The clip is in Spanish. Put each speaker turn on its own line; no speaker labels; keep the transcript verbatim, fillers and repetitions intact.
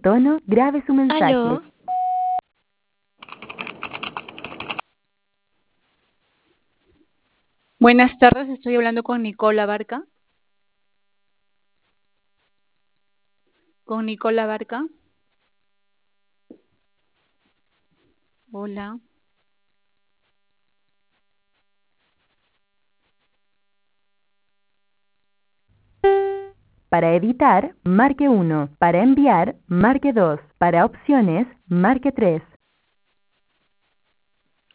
tono, grabe su mensaje.
Aló,
Buenas tardes, estoy hablando con Nicola Barca. Con Nicola Barca. Hola.
Para editar, marque uno. Para enviar, marque dos. Para opciones, marque tres.